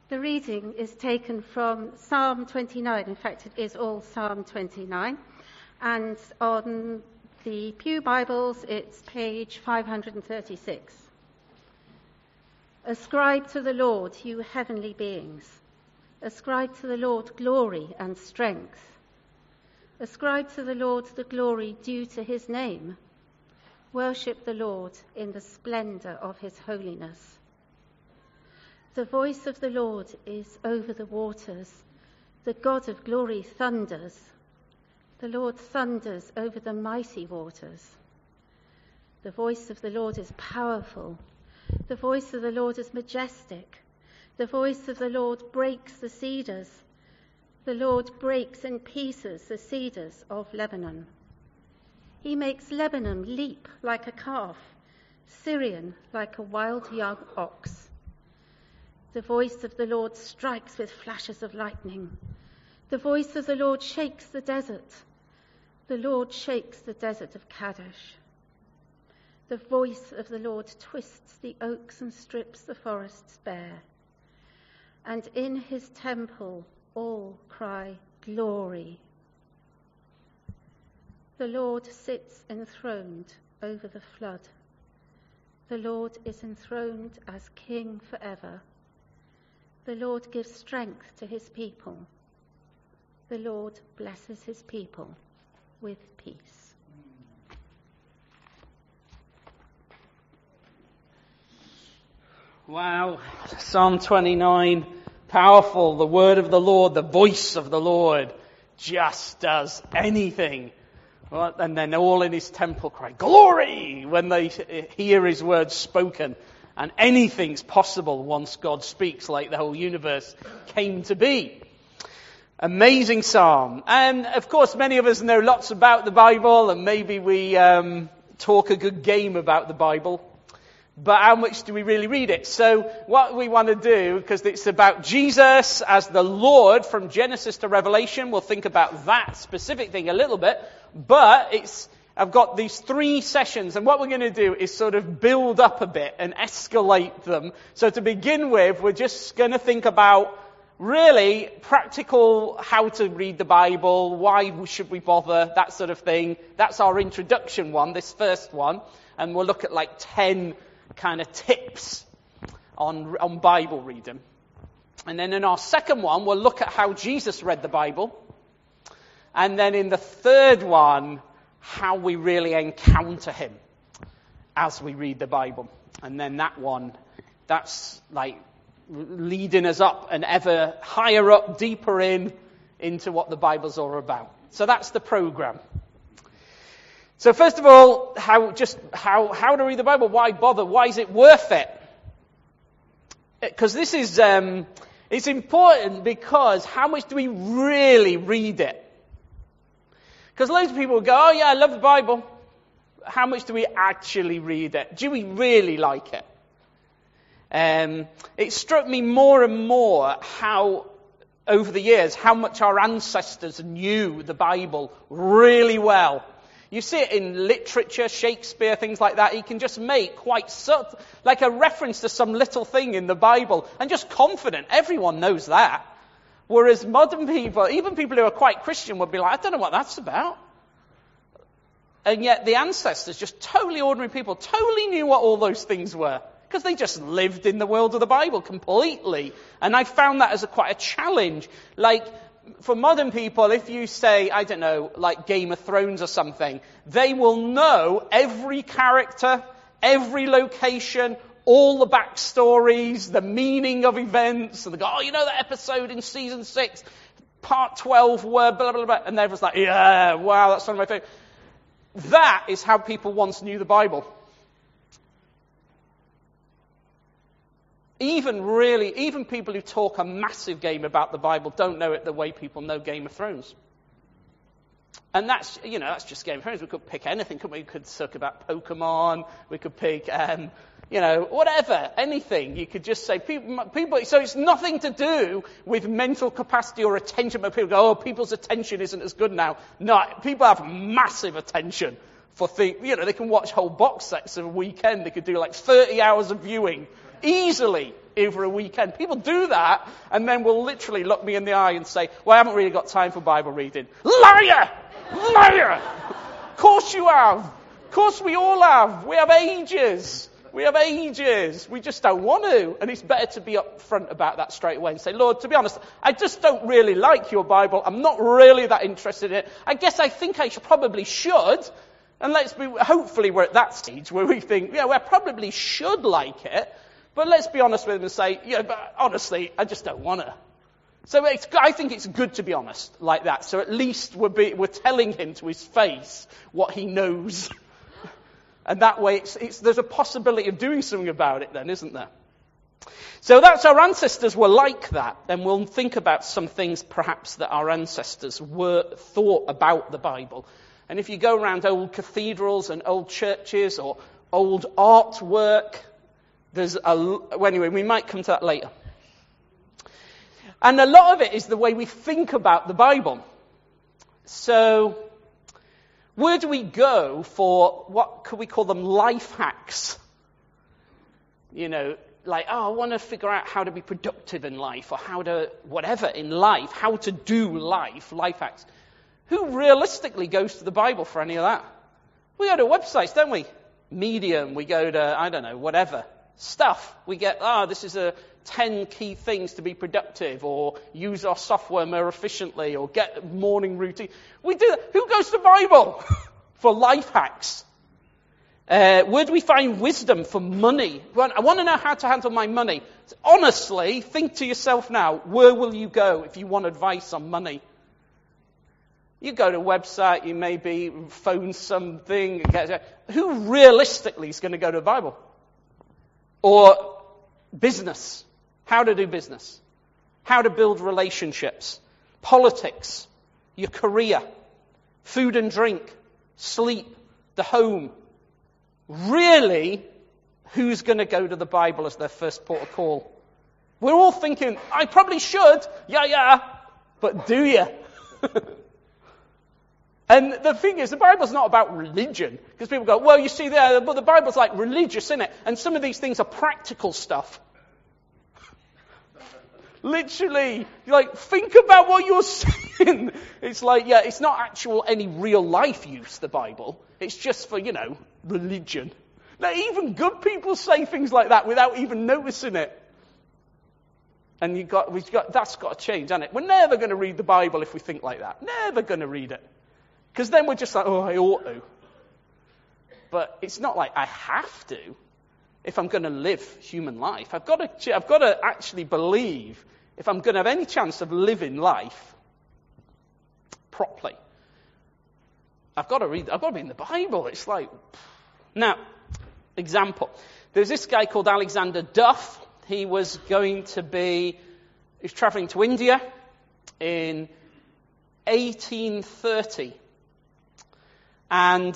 The reading is taken from Psalm 29. In fact, it is all Psalm 29. And on the Pew Bibles, it's page 536. Ascribe to the Lord, you heavenly beings. Ascribe to the Lord glory and strength. Ascribe to the Lord the glory due to his name. Worship the Lord in the splendor of his holiness. The voice of the Lord is over the waters. The God of glory thunders. The Lord thunders over the mighty waters. The voice of the Lord is powerful. The voice of the Lord is majestic. The voice of the Lord breaks the cedars. The Lord breaks in pieces the cedars of Lebanon. He makes Lebanon leap like a calf, Syrian like a wild young ox. The voice of the Lord strikes with flashes of lightning. The voice of the Lord shakes the desert. The Lord shakes the desert of Kadesh. The voice of the Lord twists the oaks and strips the forests bare. And in his temple all cry, glory. The Lord sits enthroned over the flood. The Lord is enthroned as king forever. The Lord gives strength to his people. The Lord blesses his people with peace. Wow, Psalm 29, powerful, the word of the Lord, the voice of the Lord just does anything. Well, and then all in his temple cry, glory, when they hear his words spoken. And anything's possible once God speaks, like the whole universe came to be. Amazing psalm. And of course, many of us know lots about the Bible, and maybe we talk a good game about the Bible. But how much do we really read it? So what we want to do, because it's about Jesus as the Lord from Genesis to Revelation, we'll think about that specific thing a little bit. But I've got these 3 sessions, and what we're going to do is sort of build up a bit and escalate them. So to begin with, we're just going to think about really practical how to read the Bible, why should we bother, that sort of thing. That's our introduction one, this first one. And we'll look at like 10 kind of tips on Bible reading. And then in our second one, we'll look at how Jesus read the Bible. And then in the third one, how we really encounter him as we read the Bible. And then that one, that's like leading us up and ever higher up, deeper into what the Bible's all about. So that's the program. So first of all, how to read the Bible? Why bother? Why is it worth it? Because this is, it's important because how much do we really read it? Because loads of people go, oh yeah, I love the Bible. How much do we actually read it? Do we really like it? It struck me more and more how, over the years, how much our ancestors knew the Bible really well. You see it in literature, Shakespeare, things like that. He can just make quite subtle, like a reference to some little thing in the Bible, and just confident. Everyone knows that. Whereas modern people, even people who are quite Christian, would be like, I don't know what that's about. And yet the ancestors, just totally ordinary people, totally knew what all those things were. Because they just lived in the world of the Bible completely. And I found that as quite a challenge. Like, for modern people, if you say, I don't know, like Game of Thrones or something, they will know every character, every location, all the backstories, the meaning of events, and they go, oh, you know that episode in season 6, part 12, where blah, blah, blah, and everyone's like, yeah, wow, that's one of my favorite. That is how people once knew the Bible. Even people who talk a massive game about the Bible don't know it the way people know Game of Thrones. And that's just Game of Thrones. We could pick anything, couldn't we? We could talk about Pokemon. We could pick, whatever, anything. You could just say people. So it's nothing to do with mental capacity or attention. But people go, oh, people's attention isn't as good now. No, people have massive attention for things. They can watch whole box sets of a weekend. They could do like 30 hours of viewing Easily over a weekend. People do that and then will literally look me in the eye and say, well, I haven't really got time for Bible reading. Liar! Liar! Of course you have. Of course we all have. We have ages. We have ages. We just don't want to. And it's better to be upfront about that straight away and say, Lord, to be honest, I just don't really like your Bible. I'm not really that interested in it. I guess I think I probably should. And hopefully we're at that stage where we think, yeah, we probably should like it. But let's be honest with him and say, yeah, but honestly, I just don't want to. So I think it's good to be honest like that. So at least we're telling him to his face what he knows. And that way, there's a possibility of doing something about it then, isn't there? So that's our ancestors were like that. And we'll think about some things perhaps that our ancestors thought about the Bible. And if you go around old cathedrals and old churches or old artwork, anyway, we might come to that later. And a lot of it is the way we think about the Bible. So, where do we go for, what could we call them, life hacks? You know, like, I want to figure out how to be productive in life, or how to, whatever in life, how to do life hacks. Who realistically goes to the Bible for any of that? We go to websites, don't we? Medium, we go to, I don't know, whatever. Stuff. We get, this is 10 key things to be productive, or use our software more efficiently, or get a morning routine. We do that. Who goes to the Bible for life hacks? Where do we find wisdom for money? Well, I want to know how to handle my money. Honestly, think to yourself now, where will you go if you want advice on money? You go to a website, you maybe phone something. Who realistically is going to go to the Bible? Or business. How to do business. How to build relationships. Politics. Your career. Food and drink. Sleep. The home. Really, who's going to go to the Bible as their first port of call? We're all thinking, I probably should. Yeah. But do you? And the thing is, the Bible's not about religion. Because people go, well, you see there, but the Bible's like religious, isn't it? And some of these things are practical stuff. Literally, like, think about what you're saying. It's like, yeah, it's not actual any real life use, the Bible. It's just for, religion. Now, even good people say things like that without even noticing it. And that's got to change, hasn't it? We're never going to read the Bible if we think like that. Never going to read it. Because then we're just like, I ought to. But it's not like I have to if I'm going to live human life. I've got to actually believe if I'm going to have any chance of living life properly. I've got to be in the Bible. It's like, now, example. There's this guy called Alexander Duff. He was traveling to India in 1830. And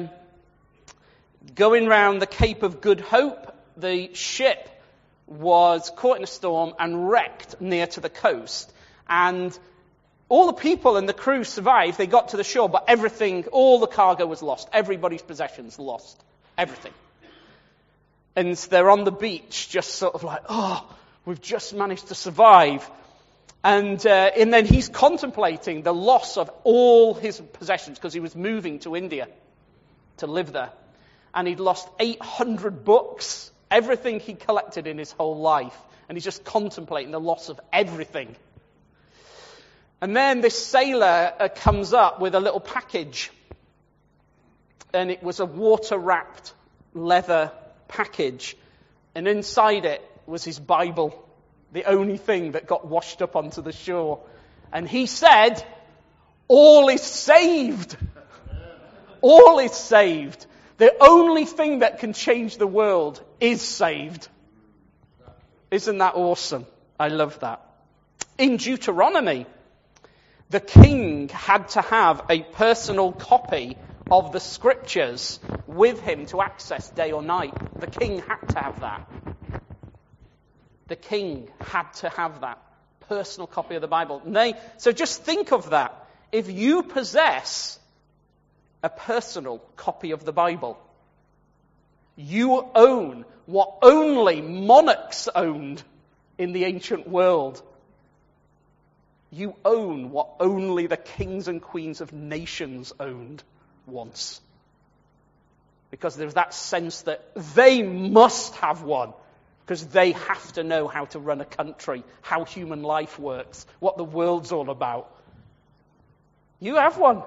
going round the Cape of Good Hope, the ship was caught in a storm and wrecked near to the coast. And all the people and the crew survived. They got to the shore, but all the cargo was lost. Everybody's possessions lost. Everything. And they're on the beach, just sort of like, we've just managed to survive. And then he's contemplating the loss of all his possessions because he was moving to India to live there. And he'd lost 800 books, everything he collected in his whole life. And he's just contemplating the loss of everything. And then this sailor comes up with a little package. And it was a water-wrapped leather package. And inside it was his Bible. The only thing that got washed up onto the shore. And he said, all is saved. All is saved. The only thing that can change the world is saved. Isn't that awesome? I love that. In Deuteronomy, the king had to have a personal copy of the scriptures with him to access day or night. The king had to have that. The king had to have that personal copy of the Bible. So just think of that. If you possess a personal copy of the Bible, You own what only monarchs owned in the ancient world. You own what only the kings and queens of nations owned once. Because there's that sense that they must have one, because they have to know how to run a country, how human life works, what the world's all about. You have one.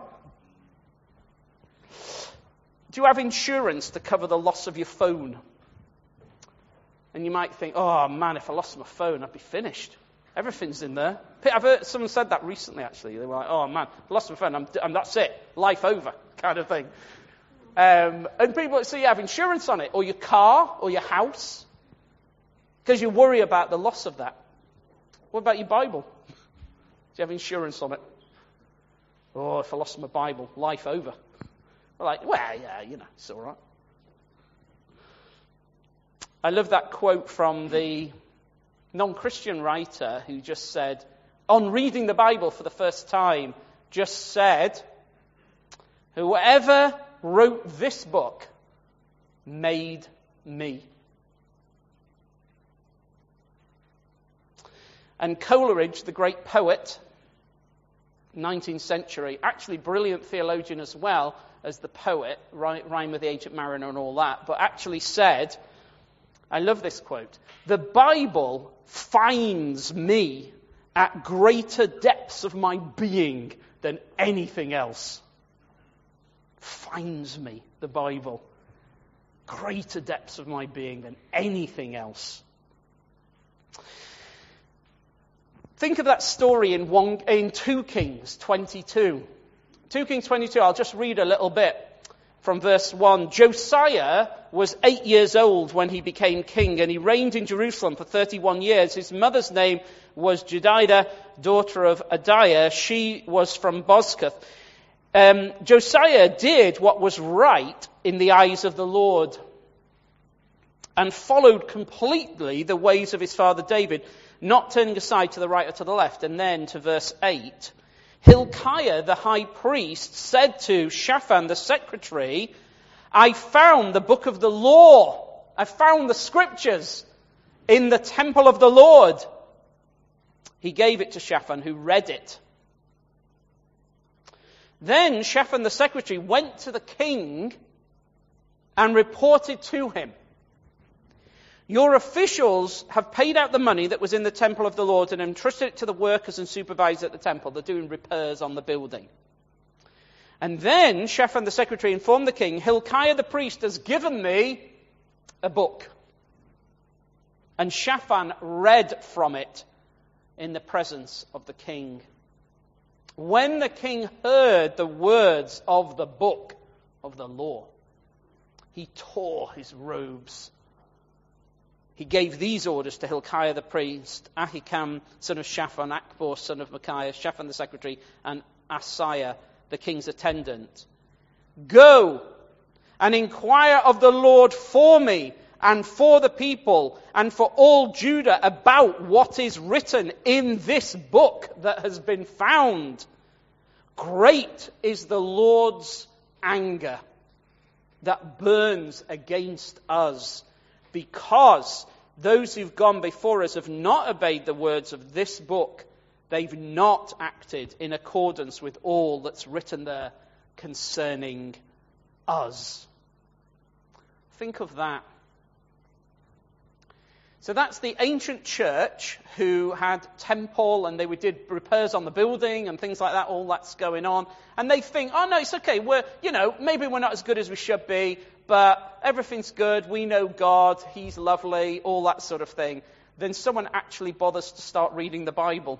Do you have insurance to cover the loss of your phone? And you might think, oh man, if I lost my phone, I'd be finished. Everything's in there. I've heard someone said that recently, actually. They were like, oh man, I lost my phone, and that's it. Life over, kind of thing. And people say you have insurance on it, or your car, or your house, because you worry about the loss of that. What about your Bible? Do you have insurance on it? Oh, if I lost my Bible, life over. We're like, well, yeah, it's all right. I love that quote from the non-Christian writer who just said, on reading the Bible for the first time, just said, whoever wrote this book made me. And Coleridge, the great poet, 19th century, actually brilliant theologian as well as the poet, Rhyme with the Ancient Mariner and all that, but actually said, I love this quote, the Bible finds me at greater depths of my being than anything else. Finds me, the Bible. Greater depths of my being than anything else. Think of that story in 2 Kings 22. 2 Kings 22, I'll just read a little bit from verse 1. Josiah was 8 years old when he became king, and he reigned in Jerusalem for 31 years. His mother's name was Jedidah, daughter of Adiah. She was from Bozkath. Josiah did what was right in the eyes of the Lord and followed completely the ways of his father David, not turning aside to the right or to the left. And then to verse 8, Hilkiah the high priest said to Shaphan the secretary, I found the book of the law. I found the scriptures in the temple of the Lord. He gave it to Shaphan, who read it. Then Shaphan the secretary went to the king and reported to him, your officials have paid out the money that was in the temple of the Lord and entrusted it to the workers and supervisors at the temple. They're doing repairs on the building. And then Shaphan the secretary informed the king, Hilkiah the priest has given me a book. And Shaphan read from it in the presence of the king. When the king heard the words of the book of the law, he tore his robes. He gave these orders to Hilkiah the priest, Ahikam, son of Shaphan, Akbor, son of Micaiah, Shaphan the secretary, and Asaiah, the king's attendant. Go and inquire of the Lord for me and for the people and for all Judah about what is written in this book that has been found. Great is the Lord's anger that burns against us, because those who've gone before us have not obeyed the words of this book. They've not acted in accordance with all that's written there concerning us. Think of that. So that's the ancient church who had temple, and they did repairs on the building and things like that. All that's going on. And they think, oh no, it's okay. Maybe we're not as good as we should be, but everything's good. We know God. He's lovely. All that sort of thing. Then someone actually bothers to start reading the Bible.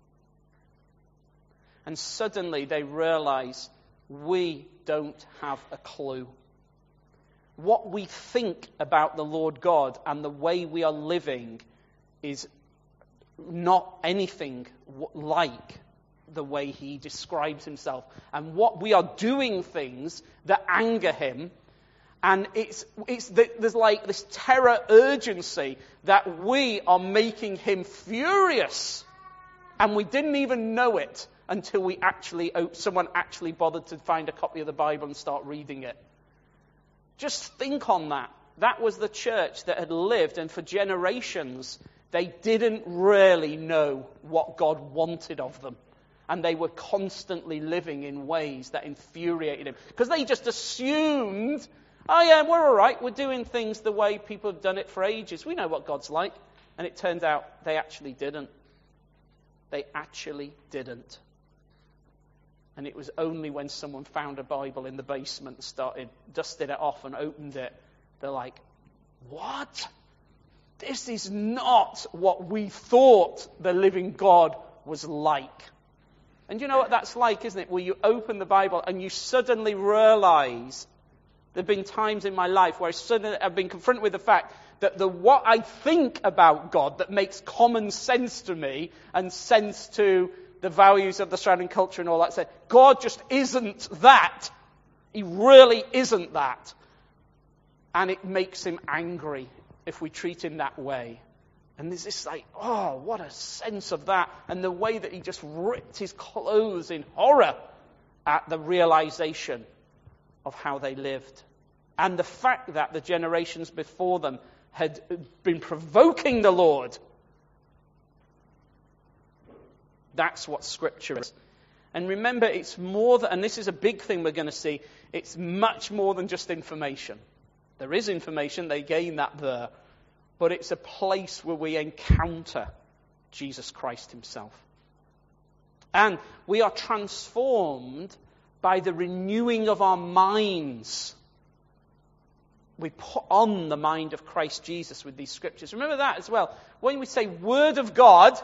And suddenly they realize we don't have a clue. What we think about the Lord God and the way we are living is not anything like the way he describes himself. And what we are doing things that anger him, and there's like this terror urgency that we are making him furious. And we didn't even know it until someone actually bothered to find a copy of the Bible and start reading it. Just think on that. That was the church that had lived, and for generations, they didn't really know what God wanted of them. And they were constantly living in ways that infuriated him. Because they just assumed, oh yeah, we're all right. We're doing things the way people have done it for ages. We know what God's like. And it turns out they actually didn't. They actually didn't. And it was only when someone found a Bible in the basement and started dusting it off and opened it, they're like, what? This is not what we thought the living God was like. And you know what that's like, isn't it? Where you open the Bible and you suddenly realize, there have been times in my life where I've been confronted with the fact that what I think about God that makes common sense to me and sense to the values of the surrounding culture and all that, say, God just isn't that. He really isn't that. And it makes him angry if we treat him that way. And there's this like, oh, what a sense of that. And the way that he just ripped his clothes in horror at the realization of how they lived. And the fact that the generations before them had been provoking the Lord. That's what Scripture is. And remember, it's more than, and this is a big thing we're going to see, it's much more than just information. There is information, they gain that there. But it's a place where we encounter Jesus Christ himself. And we are transformed by the renewing of our minds. We put on the mind of Christ Jesus with these scriptures. Remember that as well. When we say Word of God,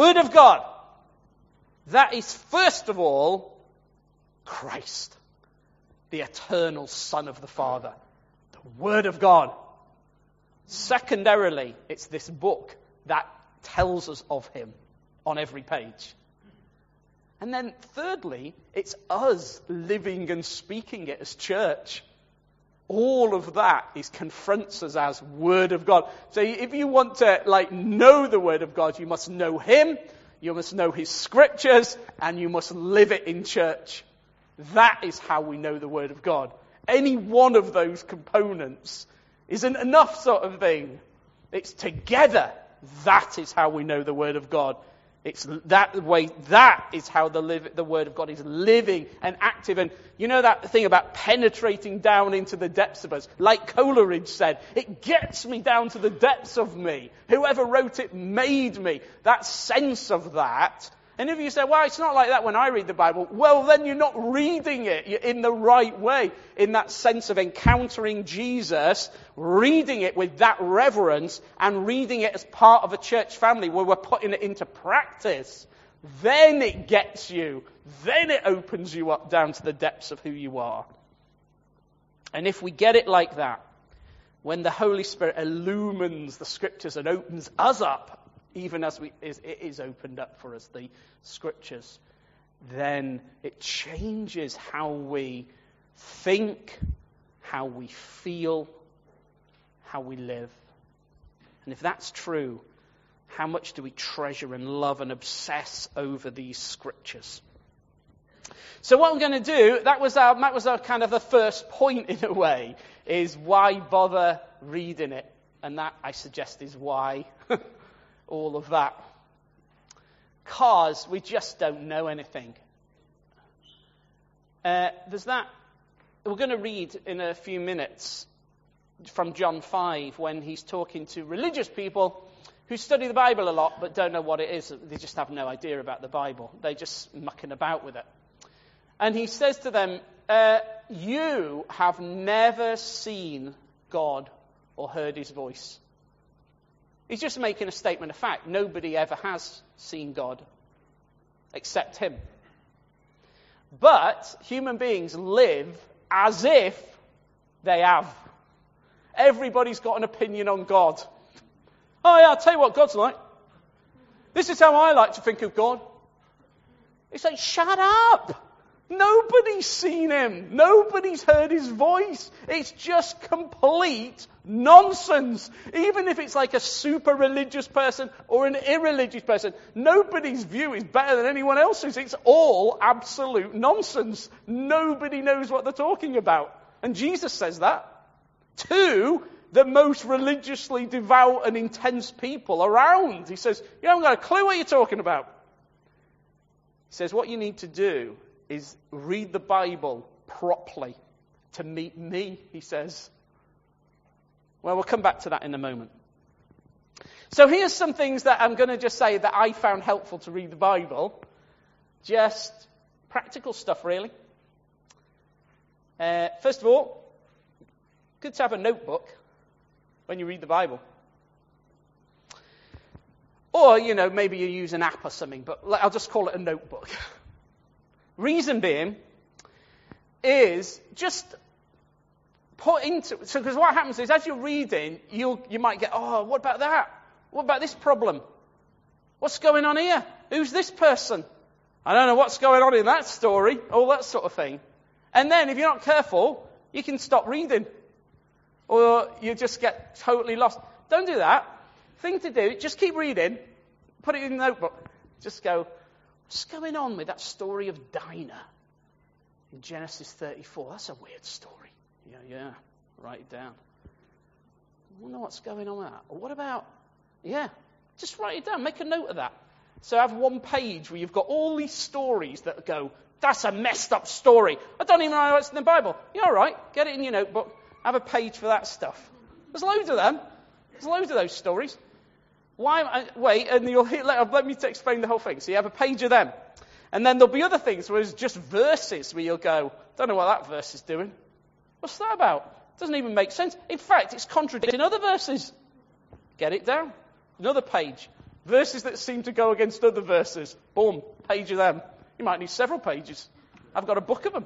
that is first of all Christ, the eternal Son of the Father. The Word of God. Secondarily, it's this book that tells us of him on every page. And then thirdly, it's us living and speaking it as church. All of that confronts us as Word of God. So if you want to know the Word of God, you must know him, you must know his scriptures, and you must live it in church. That is how we know the Word of God. Any one of those components isn't enough sort of thing. It's together. That is how we know the Word of God. It's that way. That is how the Word of God is living and active. And you know that thing about penetrating down into the depths of us? Like Coleridge said, it gets me down to the depths of me. Whoever wrote it made me. That sense of that. And if you say, well, it's not like that when I read the Bible, well, then you're not reading it in the right way, in that sense of encountering Jesus, reading it with that reverence, and reading it as part of a church family where we're putting it into practice. Then it gets you. Then it opens you up down to the depths of who you are. And if we get it like that, when the Holy Spirit illumines the Scriptures and opens us up, even as it is opened up for us, the Scriptures, then it changes how we think, how we feel, how we live. And if that's true, how much do we treasure and love and obsess over these Scriptures? So what I'm going to do, that was our kind of the first point in a way, is why bother reading it? And that, I suggest, is why all of that. Because we just don't know anything. There's that. We're going to read in a few minutes from John 5 when he's talking to religious people who study the Bible a lot but don't know what it is. They just have no idea about the Bible. They're just mucking about with it. And he says to them, you have never seen God or heard his voice. He's just making a statement of fact. Nobody ever has seen God except him. But human beings live as if they have. Everybody's got an opinion on God. Oh yeah, I'll tell you what God's like. This is how I like to think of God. It's like, shut up. Nobody's seen him. Nobody's heard his voice. It's just complete nonsense. Even if it's like a super religious person or an irreligious person, nobody's view is better than anyone else's. It's all absolute nonsense. Nobody knows what they're talking about. And Jesus says that to the most religiously devout and intense people around. He says, you haven't got a clue what you're talking about. He says, what you need to do is read the Bible properly to meet me, he says. Well, we'll come back to that in a moment. So here's some things that I'm going to just say that I found helpful to read the Bible. Just practical stuff, really. First of all, good to have a notebook when you read the Bible. Or, maybe you use an app or something, but I'll just call it a notebook. Reason being is just put into... So, because what happens is, as you're reading, you might get, oh, what about that? What about this problem? What's going on here? Who's this person? I don't know what's going on in that story. All that sort of thing. And then, if you're not careful, you can stop reading. Or you just get totally lost. Don't do that. Thing to do, just keep reading. Put it in the notebook. Just go, what's going on with that story of Dinah in Genesis 34? That's a weird story. Yeah. Write it down. I wonder what's going on with that. Or what about, just write it down. Make a note of that. So have one page where you've got all these stories that go, that's a messed up story. I don't even know what's in the Bible. You're all right. Get it in your notebook. Have a page for that stuff. There's loads of them. There's loads of those stories. Wait, and let me explain the whole thing. So you have a page of them. And then there'll be other things where it's just verses where you'll go, don't know what that verse is doing. What's that about? Doesn't even make sense. In fact, it's contradicting other verses. Get it down. Another page. Verses that seem to go against other verses. Boom, page of them. You might need several pages. I've got a book of them.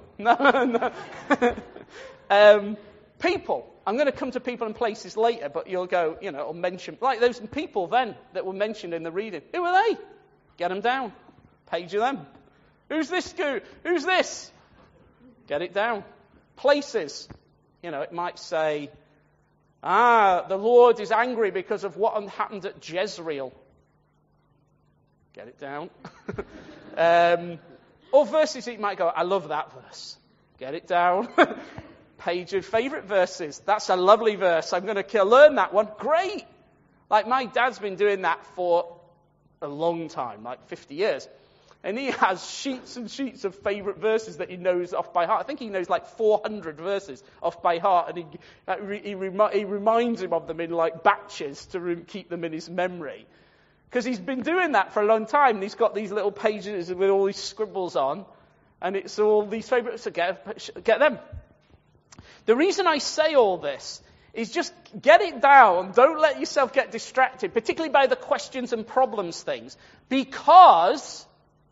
No. People. I'm going to come to people and places later, but you'll go, or mention, like those people then that were mentioned in the reading. Who are they? Get them down. Page of them. Who's this? Who's this? Get it down. Places. It might say, the Lord is angry because of what happened at Jezreel. Get it down. Or verses that you might go, I love that verse. Get it down. Page of favourite verses. That's a lovely verse. I'm going to learn that one. Great. Like my dad's been doing that for a long time, like 50 years. And he has sheets and sheets of favourite verses that he knows off by heart. I think he knows like 400 verses off by heart. And he reminds him of them in like batches to keep them in his memory. Because he's been doing that for a long time. And he's got these little pages with all these scribbles on. And it's all these favourites. So get them. The reason I say all this is just get it down. Don't let yourself get distracted, particularly by the questions and problems things. Because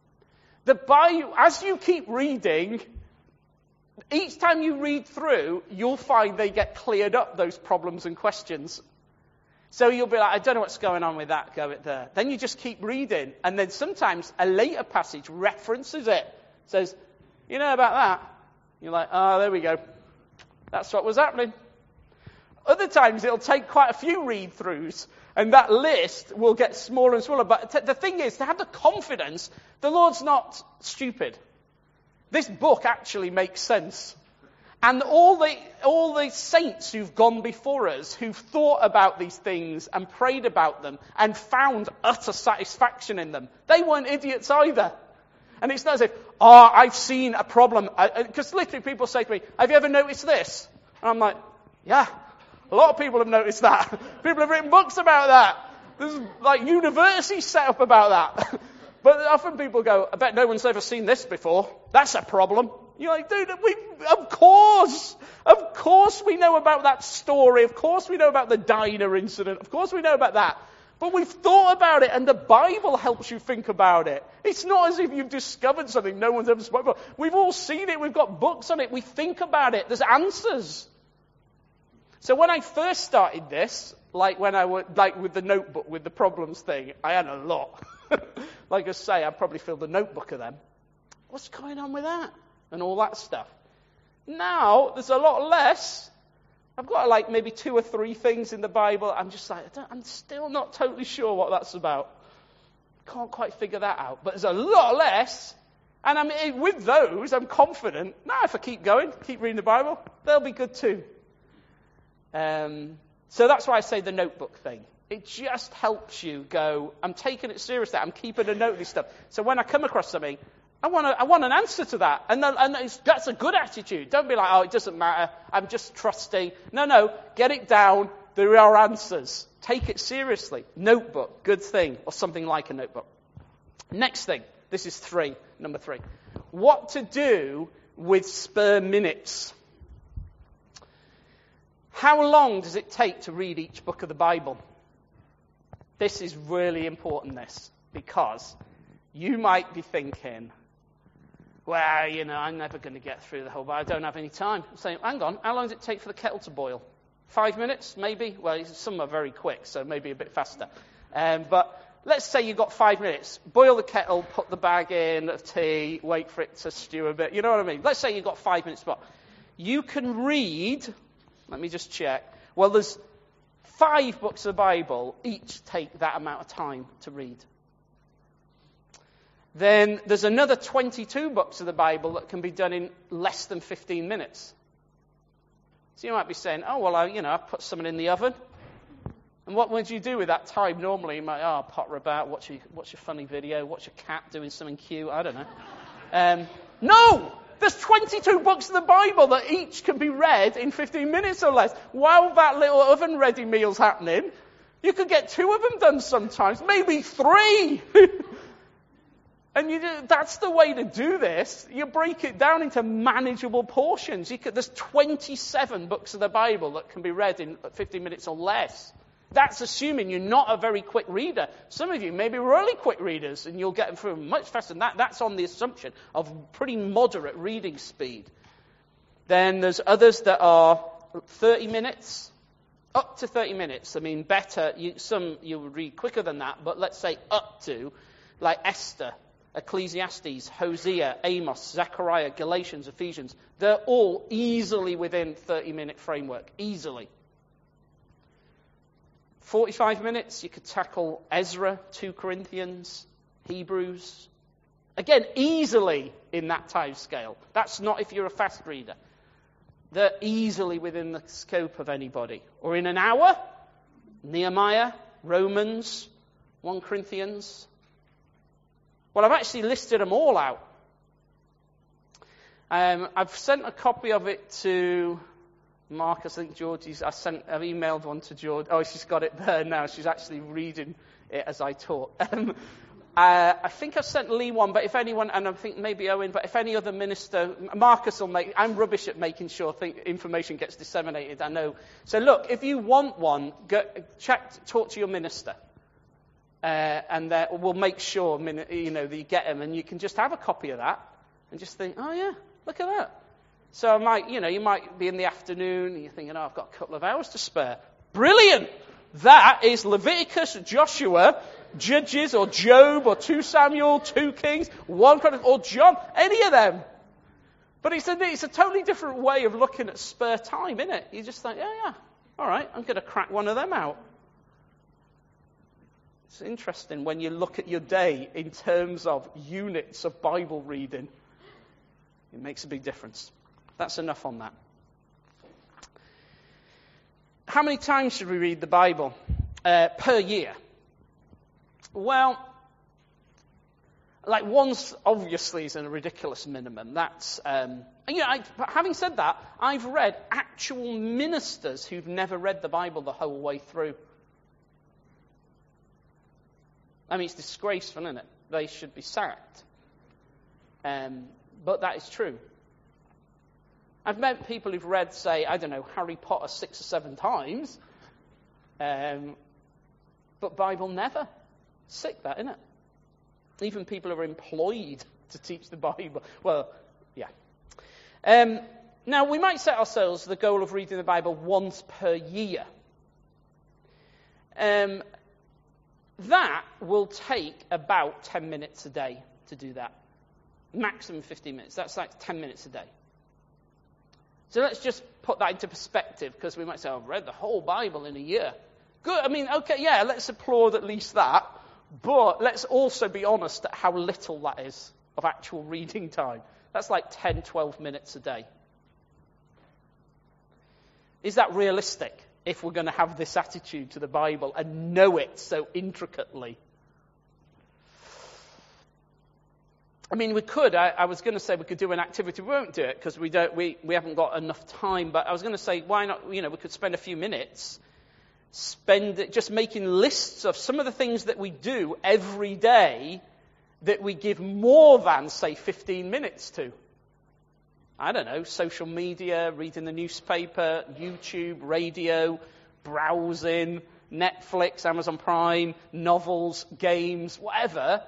as you keep reading, each time you read through, you'll find they get cleared up, those problems and questions. So you'll be like, I don't know what's going on with that, go it there. Then you just keep reading, and then sometimes a later passage references it. Says, you know about that? You're like, oh, there we go. That's what was happening. Other times it'll take quite a few read-throughs, and that list will get smaller and smaller. But the thing is, to have the confidence, the Lord's not stupid. This book actually makes sense. And all the saints who've gone before us, who've thought about these things and prayed about them and found utter satisfaction in them, they weren't idiots either. And it's not as if, I've seen a problem. Because literally people say to me, have you ever noticed this? And I'm like, yeah, a lot of people have noticed that. People have written books about that. There's like universities set up about that. But often people go, I bet no one's ever seen this before. That's a problem. You're like, dude, of course we know about that story. Of course we know about the Dinah incident. Of course we know about that. But we've thought about it, and the Bible helps you think about it. It's not as if you've discovered something no one's ever spoken about. We've all seen it. We've got books on it. We think about it. There's answers. So when I first started this, like with the notebook, with the problems thing, I had a lot. Like I say, I probably filled a notebook of them. What's going on with that? And all that stuff. Now, there's a lot less. I've got like maybe 2 or 3 things in the Bible. I'm just like, I'm still not totally sure what that's about. Can't quite figure that out. But there's a lot less. And with those, I'm confident. Now, if I keep going, keep reading the Bible, they'll be good too. So that's why I say the notebook thing. It just helps you go, I'm taking it seriously. I'm keeping a note of this stuff. So when I come across something, I want an answer to that. And that's a good attitude. Don't be like, oh, it doesn't matter. I'm just trusting. No, get it down. There are answers. Take it seriously. Notebook, good thing, or something like a notebook. Next thing, this is number 3. What to do with spare minutes. How long does it take to read each book of the Bible? This is really important, because you might be thinking, well, I'm never going to get through the whole Bible. I don't have any time. I'm saying, hang on, how long does it take for the kettle to boil? 5 minutes, maybe? Well, some are very quick, so maybe a bit faster. But let's say you've got 5 minutes. Boil the kettle, put the bag in of tea, wait for it to stew a bit. You know what I mean? Let's say you've got 5 minutes. But you can read, let me just check. Well, there's 5 books of the Bible, each take that amount of time to read. Then there's another 22 books of the Bible that can be done in less than 15 minutes. So you might be saying, oh, well, I put something in the oven. And what would you do with that time normally? You might, potter about, watch a funny video, watch a cat doing something cute, I don't know. No! There's 22 books of the Bible that each can be read in 15 minutes or less. While that little oven-ready meal's happening, you could get 2 of them done sometimes, maybe 3. And that's the way to do this. You break it down into manageable portions. There's 27 books of the Bible that can be read in 15 minutes or less. That's assuming you're not a very quick reader. Some of you may be really quick readers, and you'll get them through much faster than that. That's on the assumption of pretty moderate reading speed. Then there's others that are 30 minutes, up to 30 minutes. I mean, better, some you would read quicker than that, but let's say up to, like Esther, Ecclesiastes, Hosea, Amos, Zechariah, Galatians, Ephesians. They're all easily within 30-minute framework. Easily. 45 minutes, you could tackle Ezra, 2 Corinthians, Hebrews. Again, easily in that time scale. That's not if you're a fast reader. They're easily within the scope of anybody. Or in an hour, Nehemiah, Romans, 1 Corinthians. Well, I've actually listed them all out. I've sent a copy of it to Marcus. I think Georgie's. I've emailed one to George. Oh, she's got it there now. She's actually reading it as I talk. I think I've sent Lee one, but if anyone, and I think maybe Owen, but if any other minister, Marcus will make. I'm rubbish at making sure information gets disseminated. I know. So look, if you want one, talk to your minister. And we'll make sure, that you get them, and you can just have a copy of that, and just think, oh yeah, look at that. So you might be in the afternoon, and you're thinking, I've got a couple of hours to spare. Brilliant! That is Leviticus, Joshua, Judges, or Job, or 2 Samuel, 2 Kings, 1 Chronicles, or John, any of them. But it's a totally different way of looking at spare time, isn't it? You just think, yeah, all right, I'm going to crack one of them out. It's interesting when you look at your day in terms of units of Bible reading. It makes a big difference. That's enough on that. How many times should we read the Bible per year? Well, like once obviously is a ridiculous minimum. That's having said that, I've read actual ministers who've never read the Bible the whole way through. I mean, it's disgraceful, isn't it? They should be sacked. But that is true. I've met people who've read, say, Harry Potter 6 or 7 times. But Bible never. Sick that, isn't it? Even people who are employed to teach the Bible. Well, yeah. Now, we might set ourselves the goal of reading the Bible once per year. That will take about 10 minutes a day to do that. Maximum 15 minutes. That's like 10 minutes a day. So let's just put that into perspective, because we might say, I've read the whole Bible in a year. Good. I mean, okay, yeah, let's applaud at least that. But let's also be honest at how little that is of actual reading time. That's like 10, 12 minutes a day. Is that realistic? if we're going to have this attitude to the Bible and know it so intricately. I mean, we could. I was going to say we could do an activity. We won't do it because we haven't got enough time. But I was going to say, why not? We could spend a few minutes, just making lists of some of the things that we do every day that we give more than, say, 15 minutes to. I don't know, social media, reading the newspaper, YouTube, radio, browsing, Netflix, Amazon Prime, novels, games, whatever.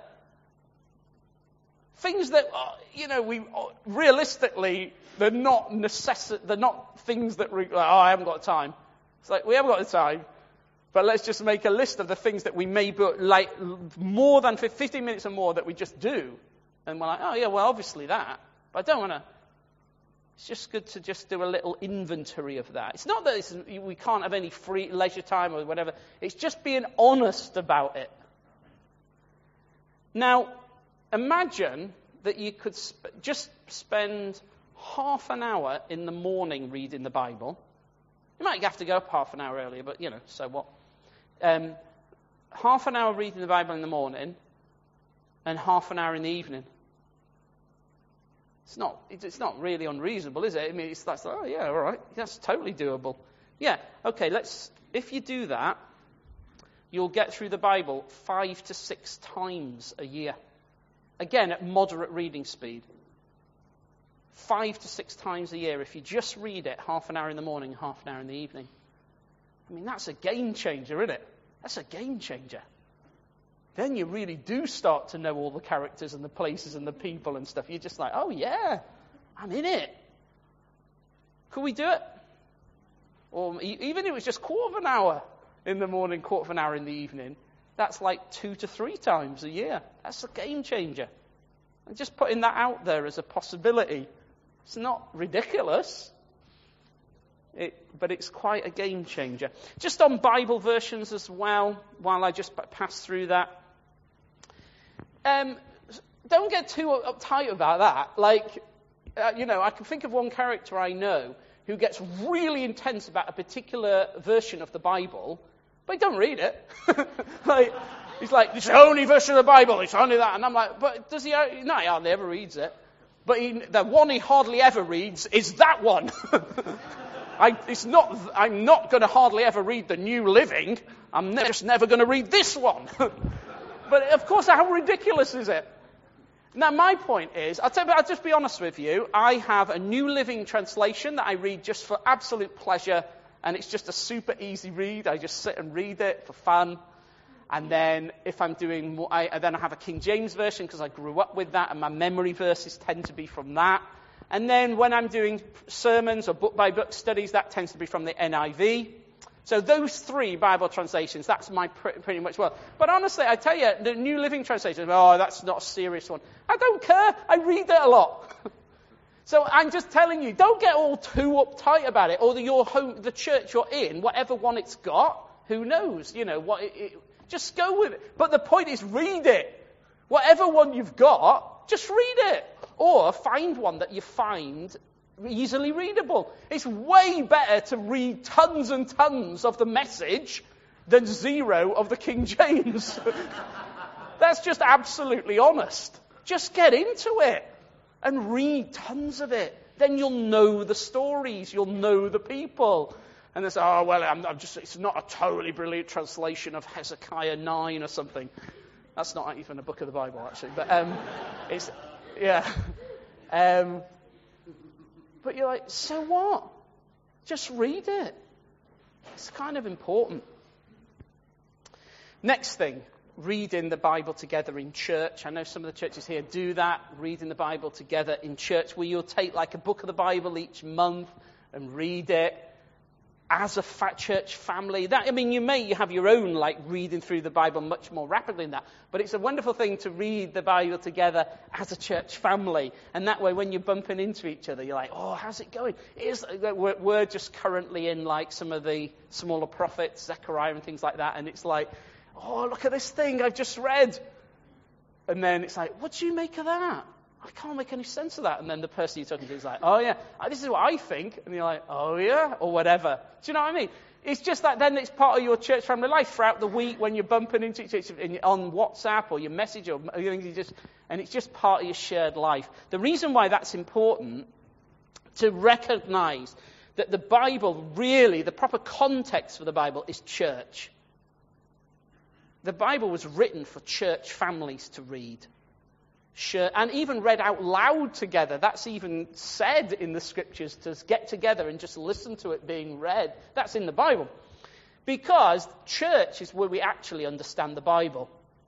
Things that, we realistically, they're not things that, I haven't got time. It's like, we haven't got the time, but let's just make a list of the things that we may like more than 15 minutes or more that we just do. And we're like, oh yeah, well, obviously that. But I don't want to. It's just good to just do a little inventory of that. It's not that we can't have any free leisure time or whatever. It's just being honest about it. Now, imagine that you could just spend half an hour in the morning reading the Bible. You might have to go up half an hour earlier, but, so what? Half an hour reading the Bible in the morning and half an hour in the evening. It's not really unreasonable, is it? I mean, it's like, oh yeah, all right, that's totally doable. Yeah, okay, if you do that, you'll get through the Bible 5 to 6 times a year. Again, at moderate reading speed. 5 to 6 times a year if you just read it half an hour in the morning, half an hour in the evening. I mean, that's a game changer, isn't it? That's a game changer. Then you really do start to know all the characters and the places and the people and stuff. You're just like, oh yeah, I'm in it. Could we do it? Or even if it was just quarter of an hour in the morning, quarter of an hour in the evening, that's like 2 to 3 times a year. That's a game changer. And just putting that out there as a possibility. It's not ridiculous, but it's quite a game changer. Just on Bible versions as well, while I just pass through that. Don't get too uptight about that. I can think of one character I know who gets really intense about a particular version of the Bible, but he don't read it. He's like, it's the only version of the Bible, it's only that. And I'm like, but does he? No, he hardly ever reads it. But the one he hardly ever reads is that one. I'm not going to hardly ever read the New Living. I'm just never going to read this one. But of course, how ridiculous is it? Now, my point is, I'll just be honest with you. I have a New Living Translation that I read just for absolute pleasure, and it's just a super easy read. I just sit and read it for fun. And then if I'm doing more, then I have a King James Version because I grew up with that, and my memory verses tend to be from that. And then when I'm doing sermons or book-by-book studies, that tends to be from the NIV. So those 3 Bible translations, that's my pretty much well. But honestly, I tell you, the New Living Translation, that's not a serious one. I don't care. I read it a lot. So I'm just telling you, don't get all too uptight about it. Or the church you're in, whatever one it's got, who knows? Just go with it. But the point is, read it. Whatever one you've got, just read it. Or find one that you find easily readable. It's way better to read tons and tons of the Message than 0 of the King James. That's just absolutely honest. Just get into it and read tons of it. Then you'll know the stories, you'll know the people. And they say, it's not a totally brilliant translation of Hezekiah 9 or something. That's not even a book of the Bible, actually. But it's, yeah. But you're like, so what? Just read it. It's kind of important. Next thing, reading the Bible together in church. I know some of the churches here do that, reading the Bible together in church, where you'll take like a book of the Bible each month and read it as a church family. You may have your own, reading through the Bible much more rapidly than that, but it's a wonderful thing to read the Bible together as a church family. And that way, when you're bumping into each other, you're like, oh, how's it going? We're just currently in, some of the smaller prophets, Zechariah and things like that, and it's like, oh, look at this thing I've just read. And then it's like, what do you make of that? I can't make any sense of that. And then the person you're talking to is like, oh yeah, this is what I think. And you're like, oh yeah, or whatever. Do you know what I mean? It's just that then it's part of your church family life throughout the week when you're bumping into each other on WhatsApp or your message and it's just part of your shared life. The reason why that's important to recognize that the Bible really, the proper context for the Bible is church. The Bible was written for church families to read. And even read out loud together. That's even said in the scriptures, to get together and just listen to it being read. That's in the Bible. Because church is where we actually understand the Bible.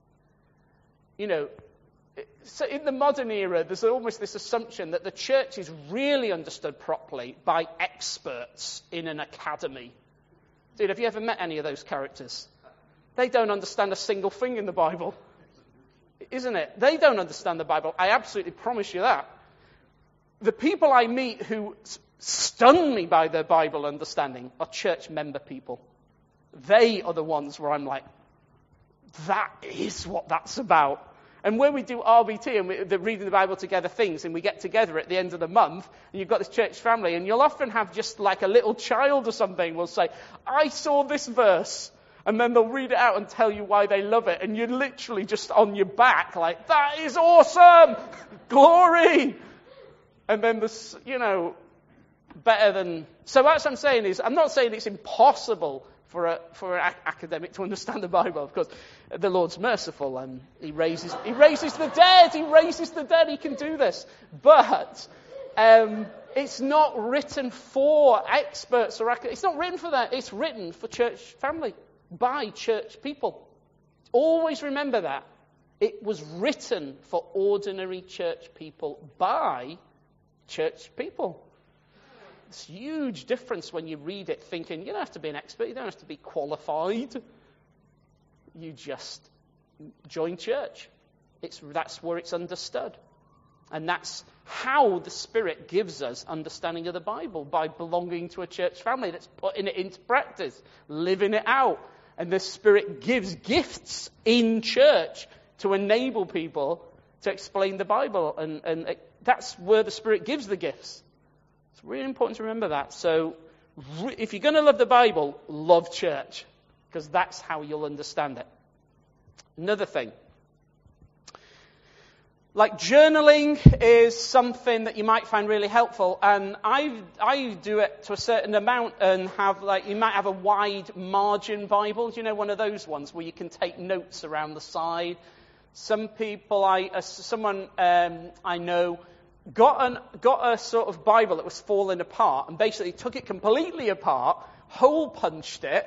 You know, so in the modern era, there's almost this assumption that the church is really understood properly by experts in an academy. Dude, have you ever met any of those characters? They don't understand a single thing in the Bible. Isn't it? They don't understand the Bible. I absolutely promise you that. The people I meet who stun me by their Bible understanding are church member people. They are the ones where I'm like, that is what that's about. And when we do RBT and the reading the Bible together things, and we get together at the end of the month, and you've got this church family, and you'll often have just like a little child or something will say, I saw this verse. And then they'll read it out and tell you why they love it. And you're literally just on your back like, that is awesome! Glory! And then there's, better than... So what I'm saying is, I'm not saying it's impossible for an academic to understand the Bible. Of course, the Lord's merciful and He raises the dead. He raises the dead. He can do this. But it's not written for experts or academics. It's not written for that. It's written for church family. By church people. Always remember that. It was written for ordinary church people by church people. It's a huge difference when you read it thinking, you don't have to be an expert, you don't have to be qualified. You just join church. That's where it's understood. And that's how the Spirit gives us understanding of the Bible, by belonging to a church family that's putting it into practice, living it out. And the Spirit gives gifts in church to enable people to explain the Bible. And that's where the Spirit gives the gifts. It's really important to remember that. So if you're going to love the Bible, love church. Because that's how you'll understand it. Another thing. Like journaling is something that you might find really helpful, and I do it to a certain amount and have you might have a wide margin Bible, one of those ones where you can take notes around the side. Some people, someone I know got a sort of Bible that was falling apart and basically took it completely apart, hole punched it,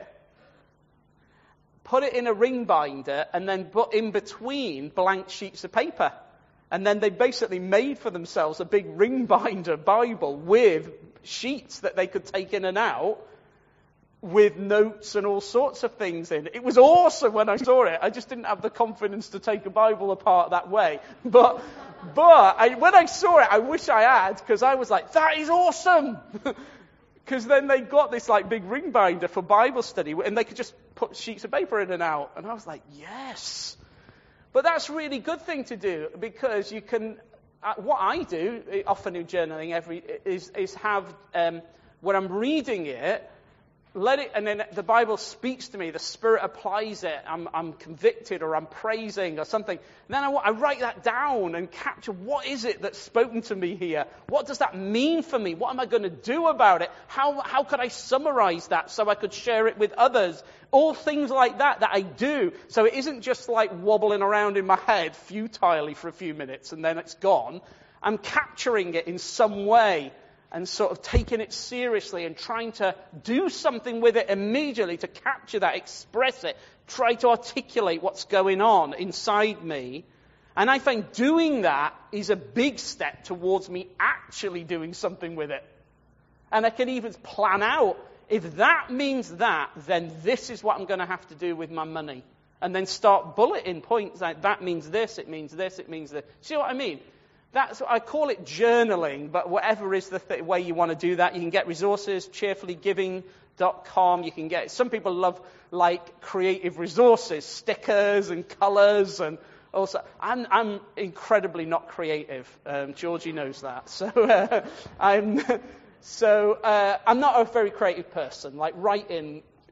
put it in a ring binder, and then put in between blank sheets of paper. And then they basically made for themselves a big ring binder Bible with sheets that they could take in and out with notes and all sorts of things in. It was awesome when I saw it. I just didn't have the confidence to take a Bible apart that way. But when I saw it, I wish I had, because I was like, that is awesome! Because then they got this big ring binder for Bible study, and they could just put sheets of paper in and out. And I was like, yes! But that's a really good thing to do, because you can, what I do, often in journaling, is have, when I'm reading it, let it, and then the Bible speaks to me, the Spirit applies it, I'm convicted, or I'm praising, or something. And then I write that down and capture, what is it that's spoken to me here? What does that mean for me? What am I going to do about it? How could I summarize that so I could share it with others? All things like that I do. So it isn't just wobbling around in my head futilely for a few minutes and then it's gone. I'm capturing it in some way and sort of taking it seriously and trying to do something with it immediately to capture that, express it, try to articulate what's going on inside me. And I find doing that is a big step towards me actually doing something with it. And I can even plan out, if that means that, then this is what I'm going to have to do with my money. And then start bulleting points like, that means this, it means this, it means this. See what I mean? That's what I call it, journaling, but whatever is the way you want to do that, you can get resources, cheerfullygiving.com. You can get, some people love creative resources, stickers and colours, and also I'm incredibly not creative. Georgie knows that. So I'm not a very creative person. Writing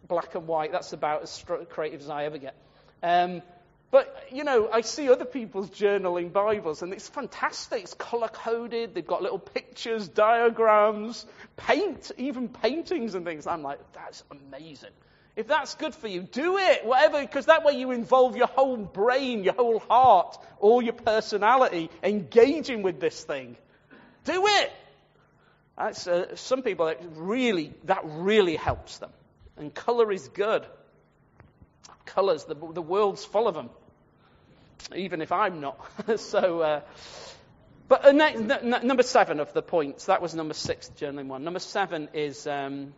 black and white. That's about as creative as I ever get. But, I see other people's journaling Bibles, and it's fantastic. It's color-coded. They've got little pictures, diagrams, even paintings and things. I'm like, that's amazing. If that's good for you, do it, whatever, because that way you involve your whole brain, your whole heart, all your personality, engaging with this thing. Do it. That's some people, that really helps them. And color is good. Colors, the world's full of them. Even if I'm not. But number 7 of the points, that was number 6, journaling one. Number 7 is,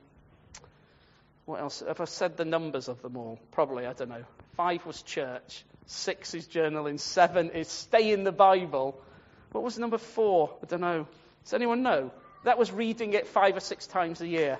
what else? Have I said the numbers of them all? Probably, I don't know. 5 was church. 6 is journaling. 7 is stay in the Bible. What was number 4? I don't know. Does anyone know? That was reading it 5 or 6 times a year.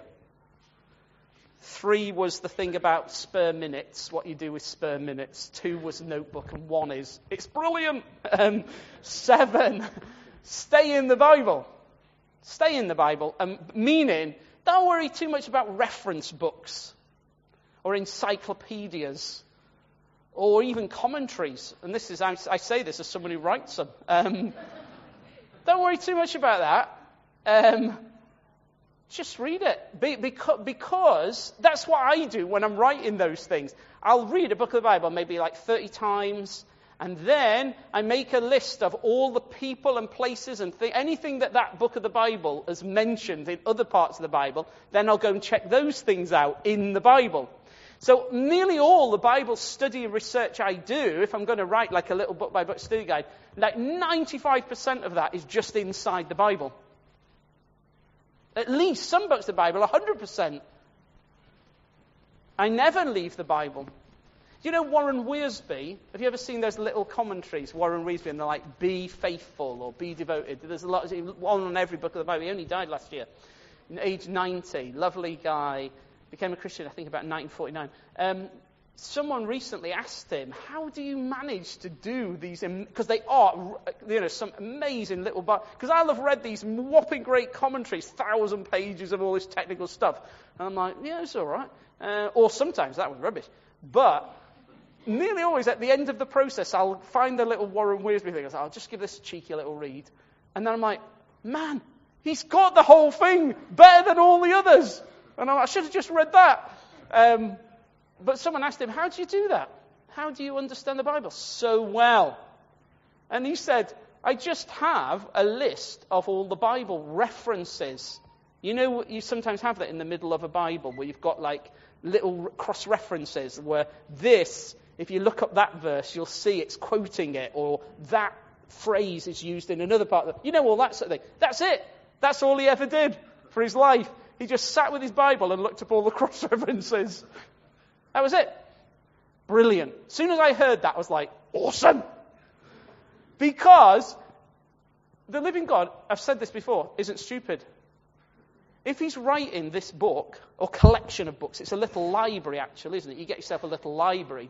3 was the thing about spare minutes, what you do with spare minutes. 2 was notebook, and 1 is, it's brilliant. 7, stay in the Bible. Stay in the Bible, meaning, don't worry too much about reference books or encyclopedias or even commentaries. And this is, I say this as someone who writes them. Don't worry too much about that. Just read it. Because that's what I do when I'm writing those things. I'll read a book of the Bible maybe like 30 times, and then I make a list of all the people and places and anything that book of the Bible has mentioned in other parts of the Bible. Then I'll go and check those things out in the Bible. So nearly all the Bible study and research I do, if I'm going to write like a little book-by-book study guide, like 95% of that is just inside the Bible. At least some books of the Bible, 100%. I never leave the Bible. You know Warren Wiersbe? Have you ever seen those little commentaries, Warren Wiersbe, and they're like, be faithful or be devoted? There's a lot, one on every book of the Bible. He only died last year, age 90. Lovely guy. Became a Christian, I think, about 1949. Someone recently asked him, how do you manage to do these, because they are, some amazing little, because I'll have read these whopping great commentaries, 1,000 pages of all this technical stuff. And I'm like, yeah, it's all right. Or sometimes that was rubbish. But nearly always at the end of the process, I'll find the little Warren Wiersbe thing. I'll just give this a cheeky little read. And then I'm like, man, he's got the whole thing better than all the others. And I should have just read that. But someone asked him, how do you do that? How do you understand the Bible so well? And he said, I just have a list of all the Bible references. You sometimes have that in the middle of a Bible where you've got like little cross-references where this, if you look up that verse, you'll see it's quoting it, or that phrase is used in another part of it. All that sort of thing. That's it. That's all he ever did for his life. He just sat with his Bible and looked up all the cross-references. That was it. Brilliant. As soon as I heard that, I was like, awesome. Because the living God, I've said this before, isn't stupid. If he's writing this book, or collection of books, it's a little library actually, isn't it? You get yourself a little library.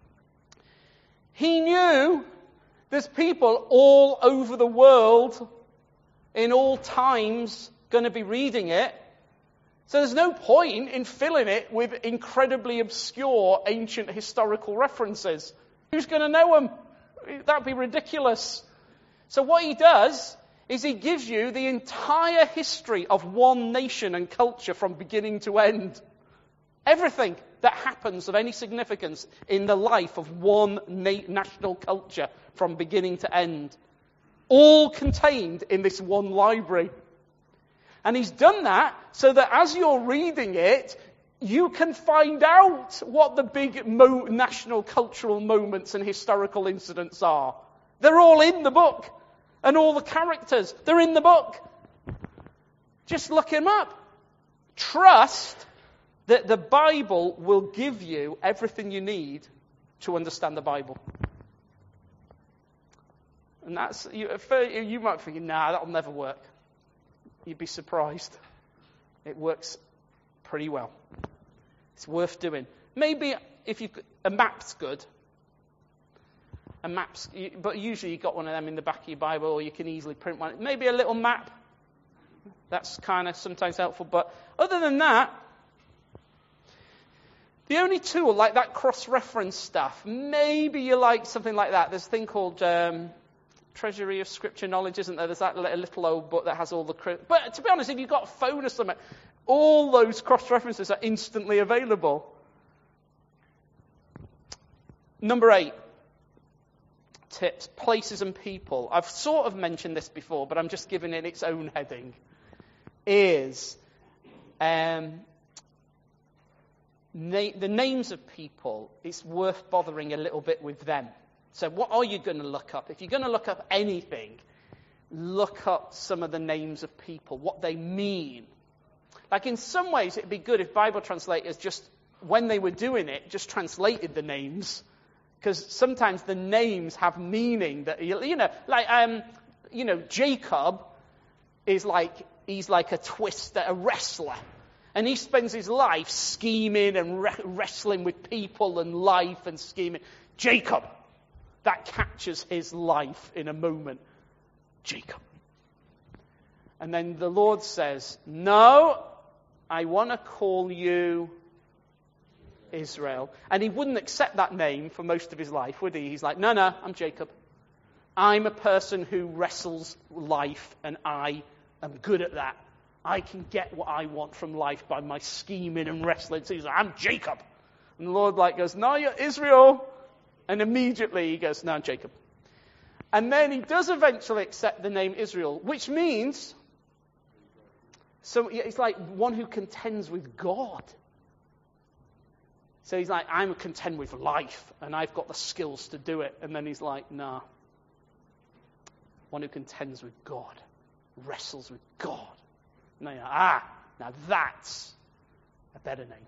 He knew there's people all over the world, in all times, going to be reading it. So there's no point in filling it with incredibly obscure ancient historical references. Who's going to know them? That'd be ridiculous. So what he does is he gives you the entire history of one nation and culture from beginning to end. Everything that happens of any significance in the life of one national culture from beginning to end. All contained in this one library. And he's done that so that as you're reading it, you can find out what the big national cultural moments and historical incidents are. They're all in the book. And all the characters, they're in the book. Just look him up. Trust that the Bible will give you everything you need to understand the Bible. And that's, you might think, nah, that'll never work. You'd be surprised. It works pretty well. It's worth doing. Maybe if a map's good. But usually you've got one of them in the back of your Bible, or you can easily print one. Maybe a little map. That's kind of sometimes helpful. But other than that, The only tool, like that cross-reference stuff, maybe you like something like that. There's a thing called Treasury of Scripture Knowledge, isn't there? There's that little old book that has all the... But to be honest, if you've got a phone or something, all those cross-references are instantly available. Number 8. Tips, places and people. I've sort of mentioned this before, but I'm just giving it its own heading. Is... the names of people, it's worth bothering a little bit with them. So what are you going to look up? If you're going to look up anything, look up some of the names of people, what they mean. Like in some ways, it'd be good if Bible translators just, when they were doing it, just translated the names. Because sometimes the names have meaning that, Jacob is he's like a twister, a wrestler. And he spends his life scheming and wrestling with people and life and scheming. Jacob. That captures his life in a moment. Jacob. And then the Lord says, no, I want to call you Israel. And he wouldn't accept that name for most of his life, would he? He's like, no, I'm Jacob. I'm a person who wrestles life, and I am good at that. I can get what I want from life by my scheming and wrestling. So he's like, I'm Jacob. And the Lord goes, no, you're Israel. And immediately he goes, no, I'm Jacob. And then he does eventually accept the name Israel, which means, so it's like one who contends with God. So he's like, I'm contend with life, and I've got the skills to do it. And then he's like, nah. One who contends with God, wrestles with God. And then, now that's a better name.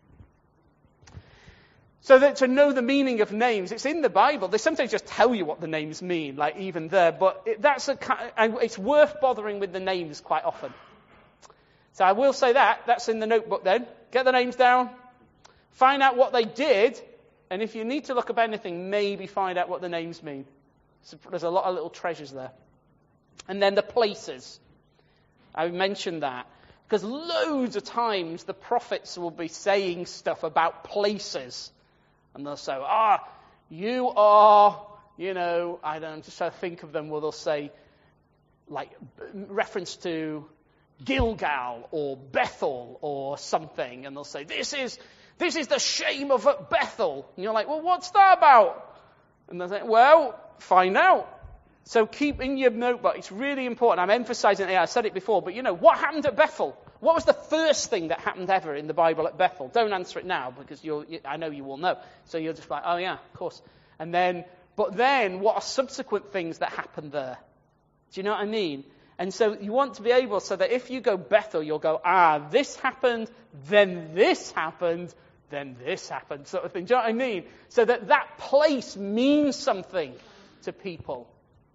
So that to know the meaning of names, it's in the Bible. They sometimes just tell you what the names mean, like even there. But it's worth bothering with the names quite often. So I will say that's in the notebook then. Get the names down. Find out what they did. And if you need to look up anything, maybe find out what the names mean. So there's a lot of little treasures there. And then the places. I mentioned that. Because loads of times the prophets will be saying stuff about places. And they'll say, you are, I'm just trying to think of them where they'll say, like, reference to Gilgal or Bethel or something. And they'll say, this is the shame of Bethel. And you're like, well, what's that about? And they'll say, well, find out. So keep in your notebook. It's really important. I'm emphasizing it. I said it before, but what happened at Bethel? What was the first thing that happened ever in the Bible at Bethel? Don't answer it now because I know you will know. So you're just like, oh yeah, of course. But then what are subsequent things that happened there? Do you know what I mean? And so you want to be able so that if you go Bethel, you'll go, this happened, then this happened, then this happened, sort of thing. Do you know what I mean? So that place means something to people.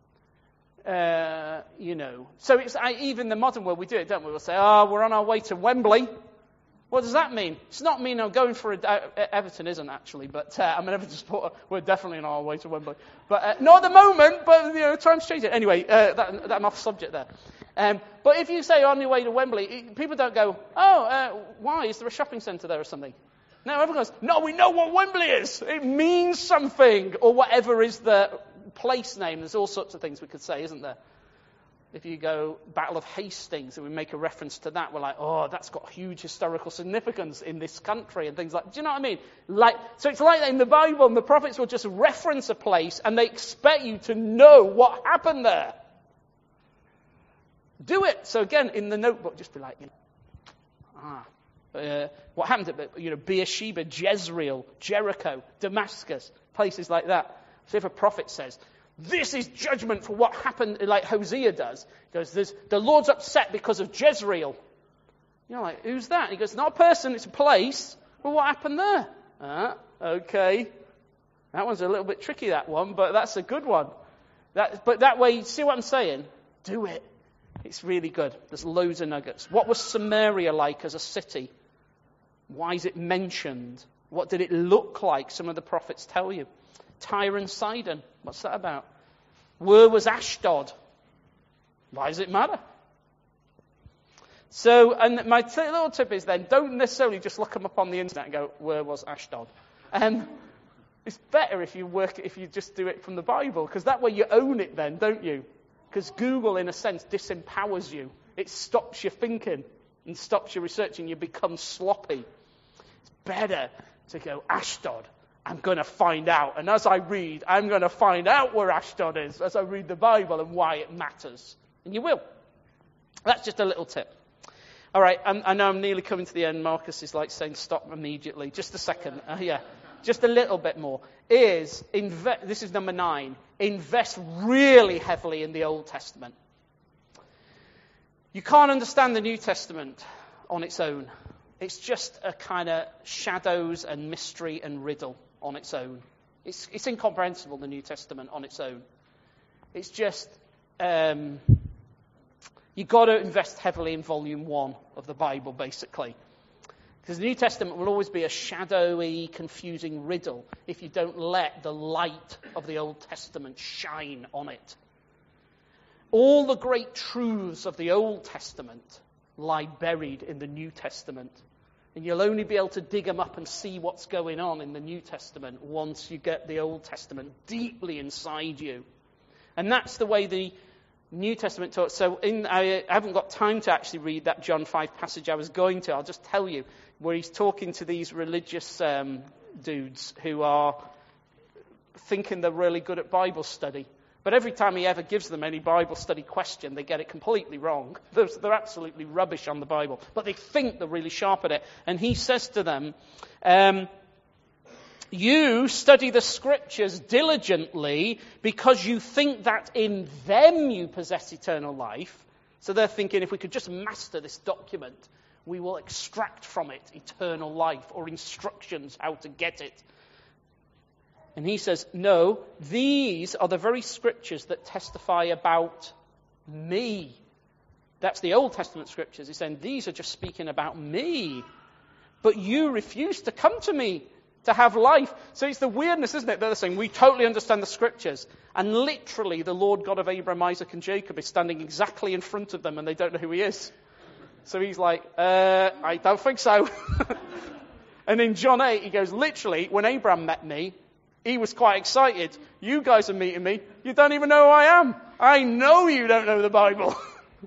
So it's even the modern world we do it, don't we? We'll say, we're on our way to Wembley. What does that mean? It's not mean I'm going for Everton isn't actually, but I'm an Everton supporter. We're definitely on our way to Wembley, but not at the moment. But times change it anyway. That I'm off subject there. But if you say on your way to Wembley, people don't go, why? Is there a shopping centre there or something? No, everyone goes, no, we know what Wembley is. It means something, or whatever is the place name. There's all sorts of things we could say, isn't there? If you go Battle of Hastings and we make a reference to that, we're like, that's got huge historical significance in this country and things like. Do you know what I mean? So it's like in the Bible, and the prophets will just reference a place, and they expect you to know what happened there. Do it. So again, in the notebook, just be like, what happened at Beersheba, Jezreel, Jericho, Damascus, places like that. So if a prophet says, this is judgment for what happened, like Hosea does, he goes, the Lord's upset because of Jezreel. You're like, who's that? He goes, it's not a person, it's a place. Well, what happened there? Okay. That one's a little bit tricky, that one, but that's a good one. But that way, see what I'm saying? Do it. It's really good. There's loads of nuggets. What was Samaria like as a city? Why is it mentioned? What did it look like? Some of the prophets tell you. Tyre and Sidon. What's that about? Where was Ashdod? Why does it matter? So, and my little tip is then, don't necessarily just look them up on the internet and go, where was Ashdod? It's better if you just do it from the Bible, because that way you own it then, don't you? Because Google, in a sense, disempowers you. It stops your thinking and stops your researching. You become sloppy. It's better to go, Ashdod, I'm going to find out. And as I read, I'm going to find out where Ashdod is as I read the Bible and why it matters. And you will. That's just a little tip. All right, I know I'm nearly coming to the end. Marcus is like saying stop immediately. Just a second. Just a little bit more. This is number 9. Invest really heavily in the Old Testament. You can't understand the New Testament on its own. It's just a kind of shadows and mystery and riddle on its own. It's incomprehensible, the New Testament on its own. It's just... You've got to invest heavily in volume 1 of the Bible, basically. Because the New Testament will always be a shadowy, confusing riddle if you don't let the light of the Old Testament shine on it. All the great truths of the Old Testament lie buried in the New Testament. And you'll only be able to dig them up and see what's going on in the New Testament once you get the Old Testament deeply inside you. And that's the way the New Testament talks. So I haven't got time to actually read that John 5 passage I was going to. I'll just tell you where he's talking to these religious dudes who are thinking they're really good at Bible study. But every time he ever gives them any Bible study question, they get it completely wrong. They're absolutely rubbish on the Bible. But they think they're really sharp at it. And he says to them, you study the scriptures diligently because you think that in them you possess eternal life. So they're thinking if we could just master this document, we will extract from it eternal life or instructions how to get it. And he says, no, these are the very scriptures that testify about me. That's the Old Testament scriptures. He's saying these are just speaking about me. But you refuse to come to me to have life. So it's the weirdness, isn't it? They're saying, we totally understand the scriptures. And literally, the Lord God of Abraham, Isaac, and Jacob is standing exactly in front of them, and they don't know who he is. So he's like, I don't think so. And in John 8, he goes, literally, when Abraham met me, he was quite excited. You guys are meeting me. You don't even know who I am. I know you don't know the Bible.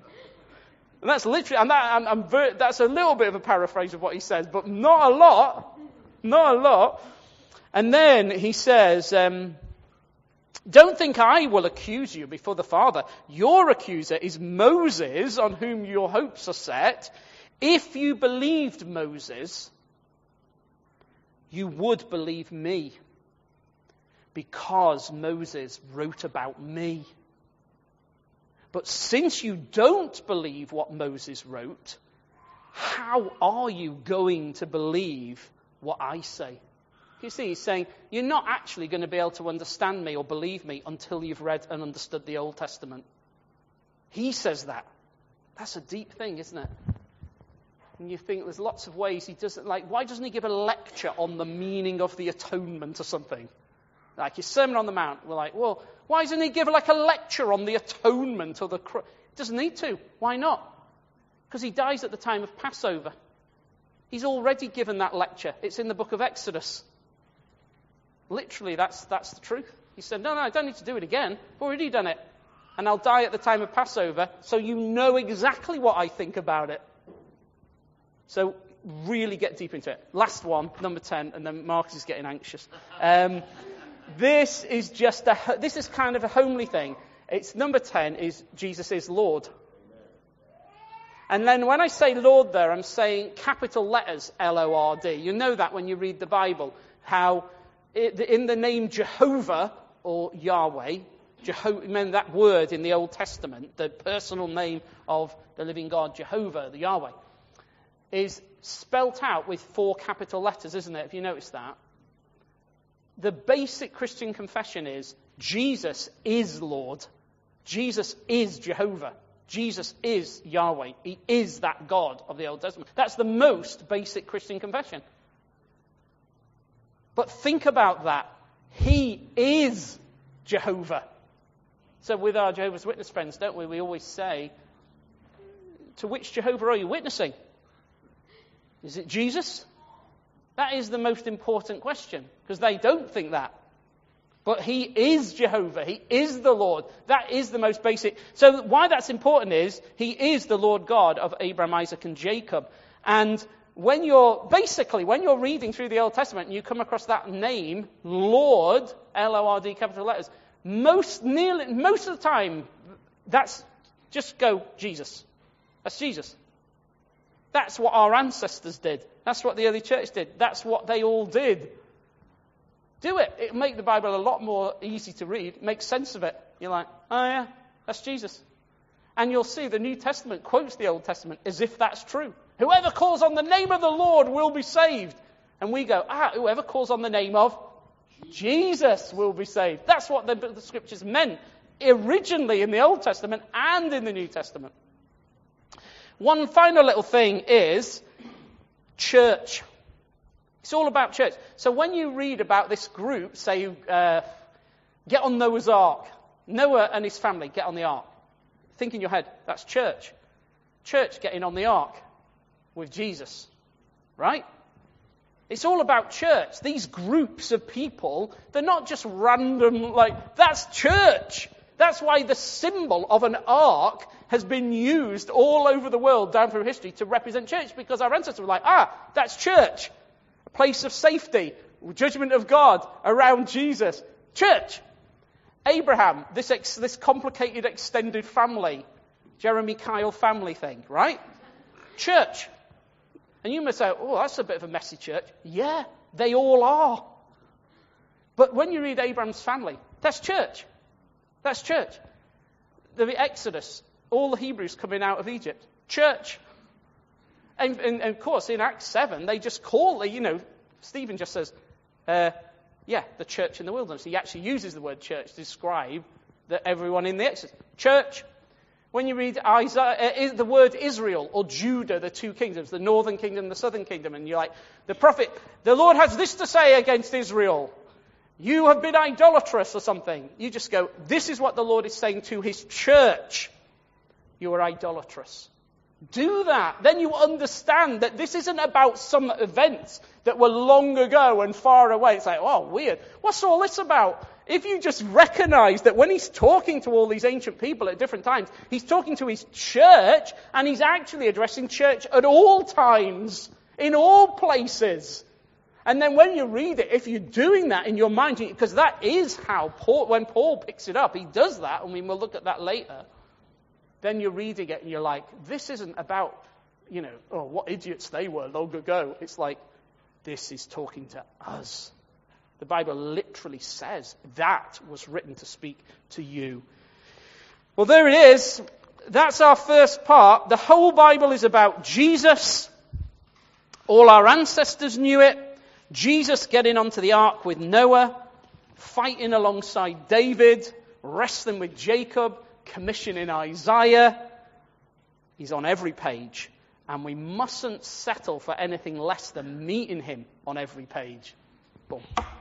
And that's literally, and that's a little bit of a paraphrase of what he says, but not a lot. Not a lot. And then he says, don't think I will accuse you before the Father. Your accuser is Moses, on whom your hopes are set. If you believed Moses, you would believe me, because Moses wrote about me. But since you don't believe what Moses wrote, how are you going to believe what I say? You see, he's saying, you're not actually going to be able to understand me or believe me until you've read and understood the Old Testament. He says that. That's a deep thing, isn't it? And you think there's lots of ways he doesn't, like, why doesn't he give a lecture on the meaning of the atonement or something? Like his Sermon on the Mount, we're like, well, why doesn't he give like a lecture on the atonement or the cross? He doesn't need to. Why not? Because he dies at the time of Passover. He's already given that lecture. It's in the book of Exodus. Literally, that's the truth. He said, no, I don't need to do it again. I've already done it. And I'll die at the time of Passover, so you know exactly what I think about it. So really get deep into it. Last one, number 10, and then Marcus is getting anxious. This is kind of a homely thing. It's number 10 is Jesus is Lord. And then when I say Lord there, I'm saying capital letters, L-O-R-D. You know that when you read the Bible, how in the name Jehovah or Yahweh, remember that word in the Old Testament, the personal name of the living God, Jehovah, the Yahweh, is spelt out with 4 capital letters, isn't it? Have you noticed that? The basic Christian confession is Jesus is Lord. Jesus is Jehovah. Jesus is Yahweh. He is that God of the Old Testament. That's the most basic Christian confession. But think about that. He is Jehovah. So with our Jehovah's Witness friends, don't we? We always say, to which Jehovah are you witnessing? Is it Jesus? That is the most important question, because they don't think that. But he is Jehovah. He is the Lord. That is the most basic. So why that's important is he is the Lord God of Abraham, Isaac, and Jacob. And when you're reading through the Old Testament and you come across that name, Lord, L-O-R-D, capital letters, most of the time, that's just go Jesus. That's Jesus. That's what our ancestors did. That's what the early church did. That's what they all did. Do it. It'll make the Bible a lot more easy to read. Make sense of it. You're like, oh yeah, that's Jesus. And you'll see the New Testament quotes the Old Testament as if that's true. Whoever calls on the name of the Lord will be saved. And we go, whoever calls on the name of Jesus will be saved. That's what the scriptures meant originally in the Old Testament and in the New Testament. One final little thing is church. It's all about church. So when you read about this group, say, get on Noah's Ark. Noah and his family get on the ark. Think in your head, that's church. Church getting on the ark with Jesus. Right? It's all about church. These groups of people, they're not just random, that's church. That's why the symbol of an ark has been used all over the world down through history to represent church, because our ancestors were like, that's church. A place of safety, judgment of God around Jesus. Church. Abraham, this complicated extended family, Jeremy Kyle family thing, right? Church. And you must say, that's a bit of a messy church. Yeah, they all are. But when you read Abraham's family, that's church. That's church. The Exodus, all the Hebrews coming out of Egypt. Church. And of course, in Acts 7, they just call Stephen just says, the church in the wilderness. He actually uses the word church to describe everyone in the Exodus. Church. When you read Isaiah, the word Israel or Judah, the two kingdoms, the northern kingdom, the southern kingdom, and you're like, the prophet, the Lord has this to say against Israel. You have been idolatrous or something. You just go, this is what the Lord is saying to his church. You are idolatrous. Do that. Then you understand that this isn't about some events that were long ago and far away. It's like, weird. What's all this about? If you just recognize that when he's talking to all these ancient people at different times, he's talking to his church, and he's actually addressing church at all times, in all places. And then when you read it, if you're doing that in your mind, because that is how when Paul picks it up, he does that, and we'll look at that later. Then you're reading it and you're like, this isn't about, what idiots they were long ago. It's like, this is talking to us. The Bible literally says that was written to speak to you. Well, there it is. That's our first part. The whole Bible is about Jesus. All our ancestors knew it. Jesus getting onto the ark with Noah, fighting alongside David, wrestling with Jacob, commissioning Isaiah. He's on every page, and we mustn't settle for anything less than meeting him on every page. Boom.